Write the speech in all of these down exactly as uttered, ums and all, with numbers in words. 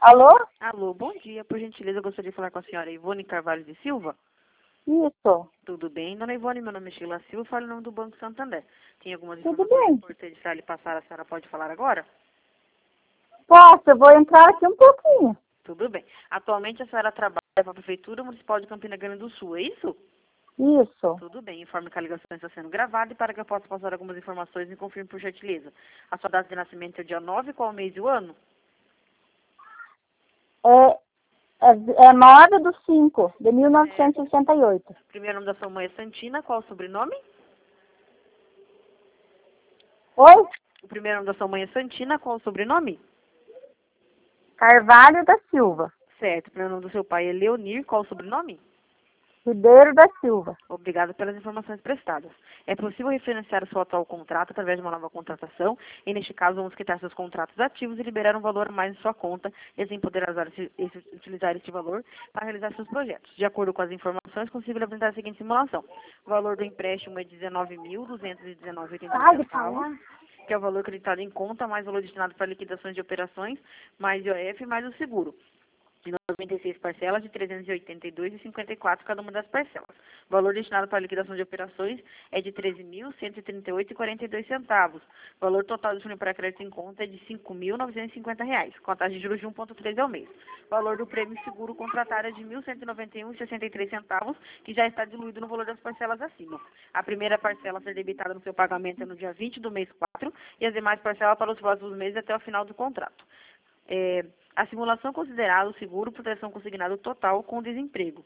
Alô? Alô, bom dia. Por gentileza, eu gostaria de falar com a senhora Ivone Carvalho de Silva. Isso. Tudo bem? Dona Ivone, meu nome é Sheila Silva, falo em nome do Banco Santander. Tem algumas Tudo informações bem. importantes para lhe passar, a senhora pode falar agora? Posso, eu vou entrar aqui um pouquinho. Tudo bem. Atualmente a senhora trabalha para a Prefeitura Municipal de Campina Grande do Sul, é isso? Isso. Tudo bem. Informe que a ligação está sendo gravada e para que eu possa passar algumas informações, me confirme por gentileza. A sua data de nascimento é o dia nove, qual o mês e o ano? É, é, é nove do cinco de mil novecentos e sessenta e oito. Primeiro nome da sua mãe é Santina, qual o sobrenome? Oi? O primeiro nome da sua mãe é Santina, qual o sobrenome? Carvalho da Silva. Certo. O primeiro nome do seu pai é Leonir, qual o sobrenome? Ribeiro da Silva. Obrigada pelas informações prestadas. É possível referenciar o seu atual contrato através de uma nova contratação e, neste caso, vamos quitar seus contratos ativos e liberar um valor a mais em sua conta e assim poder usar esse, esse, utilizar este valor para realizar seus projetos. De acordo com as informações, consigo lhe apresentar a seguinte simulação. O valor do empréstimo é dezenove mil duzentos e dezenove vírgula oitenta e oito centavos, que é o valor acreditado em conta, mais valor destinado para liquidações de operações, mais I O F, mais o seguro. De noventa e seis parcelas de trezentos e oitenta e dois reais e cinquenta e quatro cada uma das parcelas. O valor destinado para a liquidação de operações é de treze mil cento e trinta e oito reais e quarenta e dois centavos. O valor total disponível para crédito em conta é de cinco mil novecentos e cinquenta reais, com a taxa de juros de um vírgula três ao mês. O valor do prêmio seguro contratado é de mil cento e noventa e um reais e sessenta e três centavos, que já está diluído no valor das parcelas acima. A primeira parcela a ser debitada no seu pagamento é no dia vinte do mês quatro e as demais parcelas para os próximos meses até o final do contrato. É, a simulação considerada o seguro proteção consignado total com desemprego.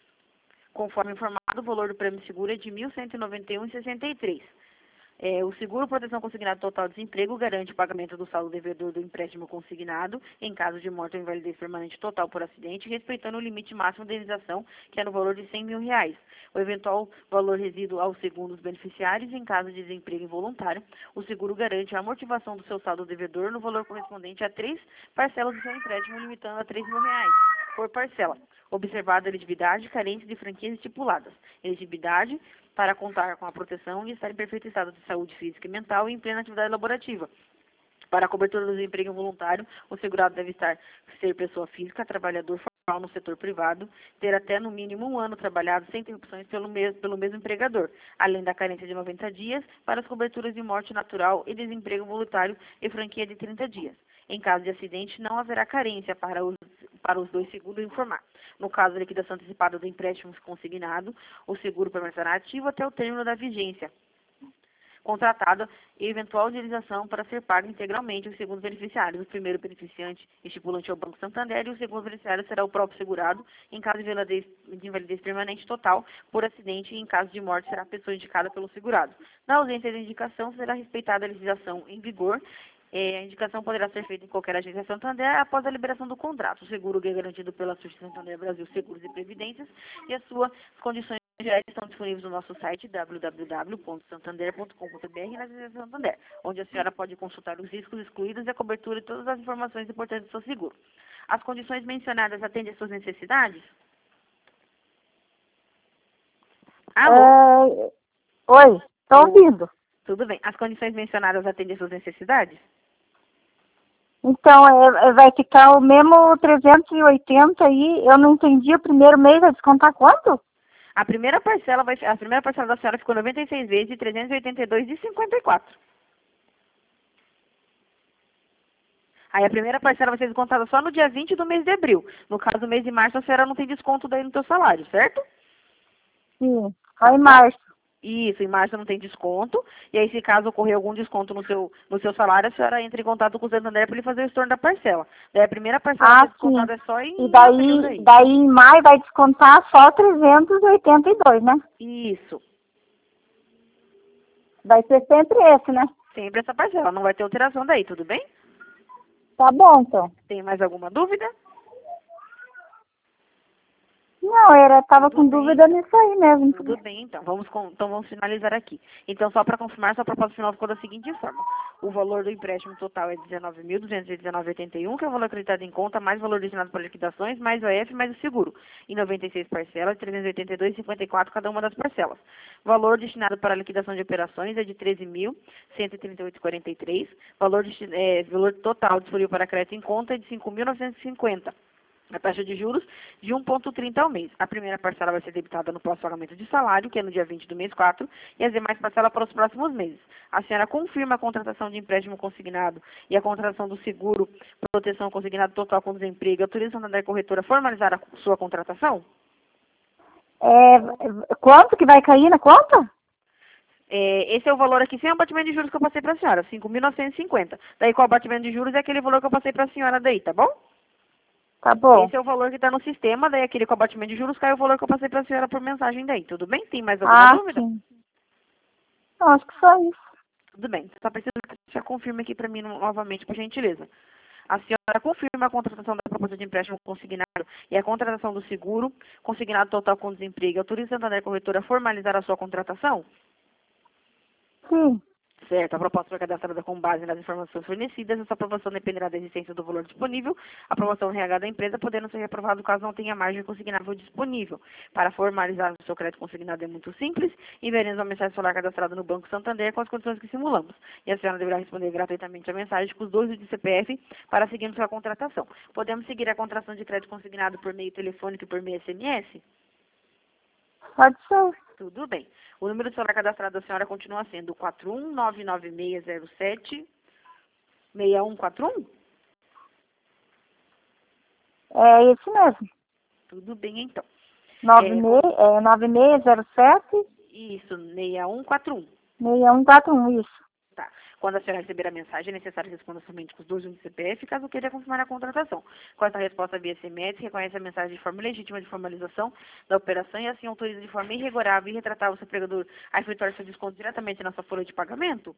Conforme informado, o valor do prêmio seguro é de mil cento e noventa e um reais e sessenta e três centavos. É, o seguro proteção consignado total desemprego garante o pagamento do saldo devedor do empréstimo consignado em caso de morte ou invalidez permanente total por acidente, respeitando o limite máximo de indenização, que é no valor de cem mil reais. O eventual valor resíduo aos segundos beneficiários em caso de desemprego involuntário. O seguro garante a amortização do seu saldo devedor no valor correspondente a três parcelas do seu empréstimo, limitando a três mil reais por parcela. Observada a elegibilidade carente de franquias estipuladas. Elegibilidade para contar com a proteção e estar em perfeito estado de saúde física e mental e em plena atividade laborativa. Para a cobertura do desemprego involuntário, o segurado deve estar ser pessoa física, trabalhador formal no setor privado, ter até no mínimo um ano trabalhado sem interrupções pelo mesmo, pelo mesmo empregador, além da carência de noventa dias para as coberturas de morte natural e desemprego voluntário e franquia de trinta dias. Em caso de acidente, não haverá carência para os, para os dois seguros informar. No caso da liquidação antecipada do empréstimo consignado, o seguro permanecerá ativo até o término da vigência contratada e eventual utilização para ser pago integralmente os segundos beneficiários. O primeiro beneficiante estipulante é o Banco Santander e o segundo beneficiário será o próprio segurado em caso de invalidez, de invalidez permanente total por acidente e em caso de morte será a pessoa indicada pelo segurado. Na ausência de indicação, será respeitada a legislação em vigor. É, a indicação poderá ser feita em qualquer agência Santander após a liberação do contrato. O seguro é garantido pela Associação Santander Brasil Seguros e Previdências e as suas condições gerais estão disponíveis no nosso site w w w ponto santander ponto com ponto b r e na agência Santander, onde a senhora pode consultar os riscos excluídos e a cobertura e todas as informações importantes do seu seguro. As condições mencionadas atendem às suas necessidades? Alô? É... Oi, estou ouvindo. Tudo bem. As condições mencionadas atendem às suas necessidades? Então, é, é, vai ficar o mesmo trezentos e oitenta aí. Eu não entendi, o primeiro mês vai descontar quanto? A primeira parcela vai, a primeira parcela da senhora ficou noventa e seis vezes de trezentos e oitenta e dois reais e cinquenta e quatro. Aí a primeira parcela vai ser descontada só no dia vinte do mês de abril. No caso do mês de março, a senhora não tem desconto daí no seu salário, certo? Sim, só em março. Isso, em março não tem desconto. E aí, se caso ocorrer algum desconto no seu, no seu salário, a senhora entra em contato com o Santander para ele fazer o estorno da parcela. Daí a primeira parcela Ah, que é descontada é sim. só em E daí, abril daí. daí em maio vai descontar só trezentos e oitenta e dois, né? Isso. Vai ser sempre esse, né? Sempre essa parcela. Não vai ter alteração daí, tudo bem? Tá bom, então. Tem mais alguma dúvida? Não, era, tava Tudo com bem. dúvida nisso aí mesmo. Tudo bem, então. Vamos, com, então vamos finalizar aqui. Então, só para confirmar, sua proposta final ficou da seguinte forma. O valor do empréstimo total é dezenove mil duzentos e dezenove vírgula oitenta e um, que é o valor acreditado em conta, mais o valor destinado para liquidações, mais o E F, mais o seguro. Em noventa e seis parcelas, trezentos e oitenta e dois vírgula cinquenta e quatro cada uma das parcelas. Valor destinado para liquidação de operações é de treze mil cento e trinta e oito vírgula quarenta e três. Valor, é, valor total disponível para crédito em conta é de cinco mil novecentos e cinquenta. A taxa de juros de um vírgula trinta ao mês. A primeira parcela vai ser debitada no pós-pagamento de salário, que é no dia vinte do mês quatro, e as demais parcelas para os próximos meses. A senhora confirma a contratação de empréstimo consignado e a contratação do seguro proteção consignado total com desemprego. Autoriza a Santander Corretora a formalizar a sua contratação? É, quanto que vai cair na conta? É, esse é o valor aqui sem o abatimento de juros que eu passei para a senhora, cinco mil novecentos e cinquenta. Daí com o abatimento de juros é aquele valor que eu passei para a senhora daí, tá bom? Tá bom. Esse é o valor que está no sistema, daí aquele com abatimento de juros cai o valor que eu passei para a senhora por mensagem daí. Tudo bem? Tem mais alguma Ah, dúvida? sim. Não, acho que só isso. Tudo bem. Só preciso que você já confirme aqui para mim novamente, por gentileza. A senhora confirma a contratação da proposta de empréstimo consignado e a contratação do seguro consignado total com desemprego. Autoriza a Santander Corretora a formalizar a sua contratação? Sim. Certo, a proposta foi cadastrada com base nas informações fornecidas. Essa aprovação dependerá da existência do valor disponível. A aprovação R H da empresa podendo ser reprovada caso não tenha margem consignável disponível. Para formalizar o seu crédito consignado é muito simples. Enviaremos uma mensagem solar cadastrada no Banco Santander com as condições que simulamos. E a senhora deverá responder gratuitamente a mensagem com os dois de C P F para seguirmos a contratação. Podemos seguir a contratação de crédito consignado por meio telefônico e por meio S M S? Pode ser. Tudo bem. O número de celular cadastrado da senhora continua sendo quatro um nove nove seis zero sete seis um quatro um? É esse mesmo. Tudo bem, então. nove É, seis, é, nove seis zero sete isso, seis um quatro um. seis um quatro um, isso. Tá. Quando a senhora receber a mensagem, é necessário responder somente com os dois números de C P F, caso queira confirmar a contratação. Com essa resposta via S M S, reconhece a mensagem de forma legítima de formalização da operação e assim autoriza de forma irrevogável e retratável o seu empregador a efetuar seu desconto diretamente na sua folha de pagamento?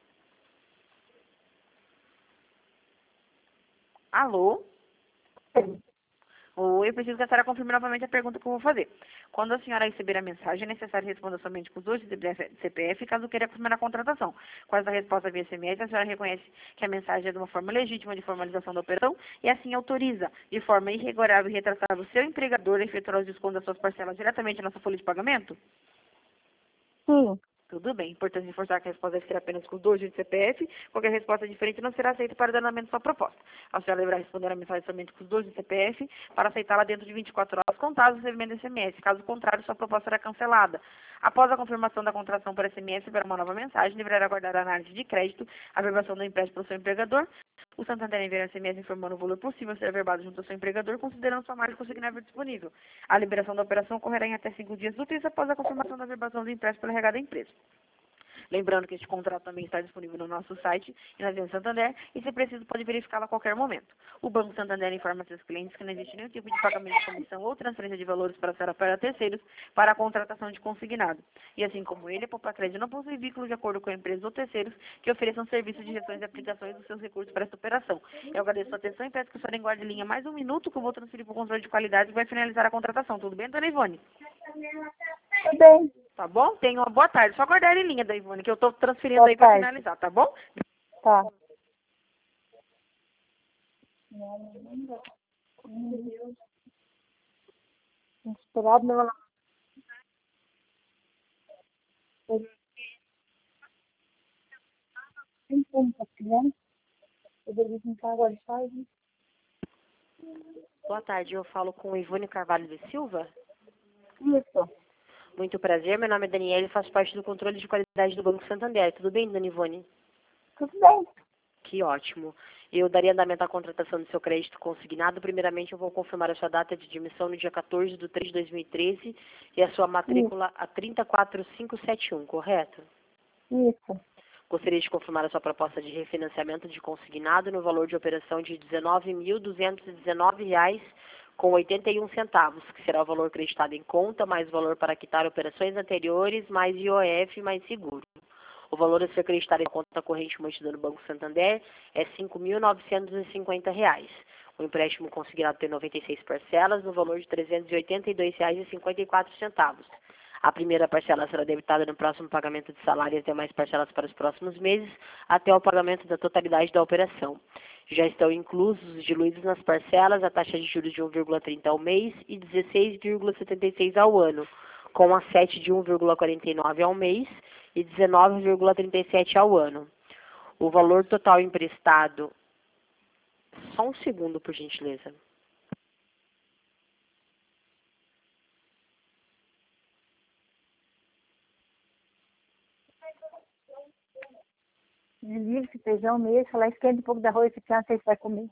Alô? Ou eu preciso que a senhora confirme novamente a pergunta que eu vou fazer. Quando a senhora receber a mensagem, é necessário responder somente com os dois de C P F, caso queira confirmar a contratação. Com essa resposta via S M S, a senhora reconhece que a mensagem é de uma forma legítima de formalização da operação e assim autoriza, de forma irrevogável e retratável, o seu empregador a efetuar os descontos das suas parcelas diretamente na sua folha de pagamento? Sim. Tudo bem. Importante reforçar que a resposta deve ser apenas com os dois de C P F. Qualquer resposta diferente não será aceita para o danamento da sua proposta. A senhora deverá responder a mensagem somente com os dois de C P F para aceitá-la dentro de vinte e quatro horas contadas o recebimento do S M S. Caso contrário, sua proposta será cancelada. Após a confirmação da contratação por S M S para uma nova mensagem, deverá aguardar a análise de crédito, a verbação do empréstimo pelo seu empregador. O Santander enviará S M S informando o valor possível a ser averbado junto ao seu empregador, considerando sua margem consignável disponível. A liberação da operação ocorrerá em até cinco dias úteis após a confirmação da verbação do empréstimo pela R H da empresa. Lembrando que este contrato também está disponível no nosso site e na Agência Santander e, se preciso, pode verificá-lo a qualquer momento. O Banco Santander informa a seus clientes que não existe nenhum tipo de pagamento de comissão ou transferência de valores para ser para terceiros para a contratação de consignado. E assim como ele, a Poupa Crédito não possui vínculo de acordo com empresas ou terceiros que ofereçam serviços de gestões e aplicações dos seus recursos para esta operação. Eu agradeço a sua atenção e peço que a senhora guarde linha mais um minuto que eu vou transferir para o controle de qualidade e vai finalizar a contratação. Tudo bem, dona Ivone? Tudo bem. Tá bom? Tenha uma boa tarde. Só aguardar em linha da Ivone, que eu estou transferindo Boa aí para tarde. finalizar, tá bom? Tá. Inspirado no... Boa tarde, eu falo com Ivone Carvalho de Silva. Isso. Muito prazer, meu nome é Daniela e faço parte do controle de qualidade do Banco Santander. Tudo bem, dona Ivone? Tudo bem. Que ótimo. Eu daria andamento à contratação do seu crédito consignado. Primeiramente, eu vou confirmar a sua data de admissão no dia quatorze de três de dois mil e treze e a sua matrícula a trinta e quatro mil quinhentos e setenta e um, correto? Isso. Gostaria de confirmar a sua proposta de refinanciamento de consignado no valor de operação de dezenove mil duzentos e dezenove reais com oitenta e um centavos, que será o valor acreditado em conta, mais o valor para quitar operações anteriores, mais I O F, mais seguro. O valor a ser acreditado em conta corrente mantida no Banco Santander é cinco mil novecentos e cinquenta reais. O empréstimo consignado tem noventa e seis parcelas, no valor de trezentos e oitenta e dois reais e cinquenta e quatro centavos. A primeira parcela será debitada no próximo pagamento de salário e as demais parcelas para os próximos meses, até o pagamento da totalidade da operação. Já estão inclusos, diluídos nas parcelas, a taxa de juros de um vírgula trinta ao mês e dezesseis vírgula setenta e seis ao ano, com a sete de um vírgula quarenta e nove ao mês e dezenove vírgula trinta e sete ao ano. O valor total emprestado... Só um segundo, por gentileza. Desliga esse feijão mesmo, lá esquenta um pouco de arroz, que não sei se vai comer.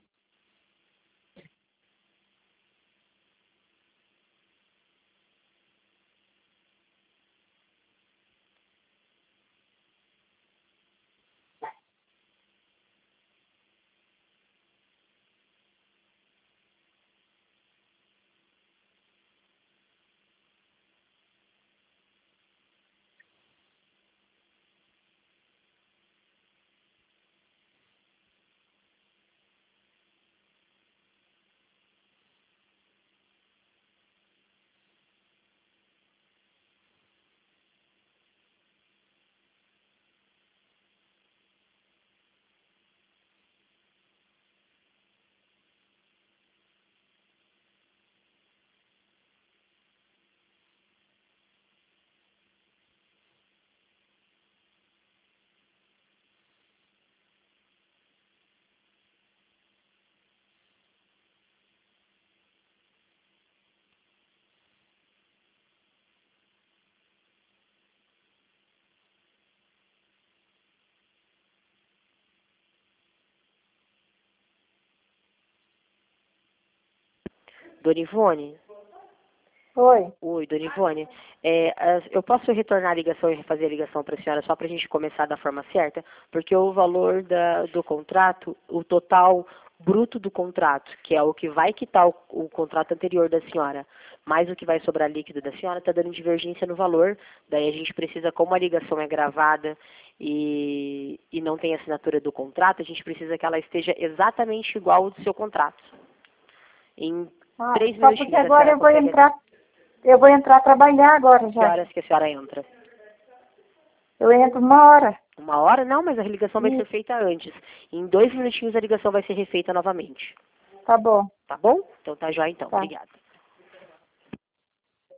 Dona Ivone? Oi. Oi, Dona Ivone. É, as- eu posso retornar a ligação e refazer a ligação para a senhora só para a gente começar da forma certa? Porque o valor da, do contrato, o total bruto do contrato, que é o que vai quitar o, o contrato anterior da senhora, mais o que vai sobrar líquido da senhora, está dando divergência no valor. Daí a gente precisa, como a ligação é gravada e, e não tem assinatura do contrato, a gente precisa que ela esteja exatamente igual ao do seu contrato. Em Ah, três só minutinhos porque a agora senhora eu vou consegue... entrar, eu vou entrar a trabalhar agora Que já. horas que a senhora entra? Eu entro uma hora. Uma hora? Não, mas a ligação vai Sim. ser feita antes. Em dois minutinhos a ligação vai ser refeita novamente. Tá bom. Tá bom? Então tá jóia então. Tá. Obrigada.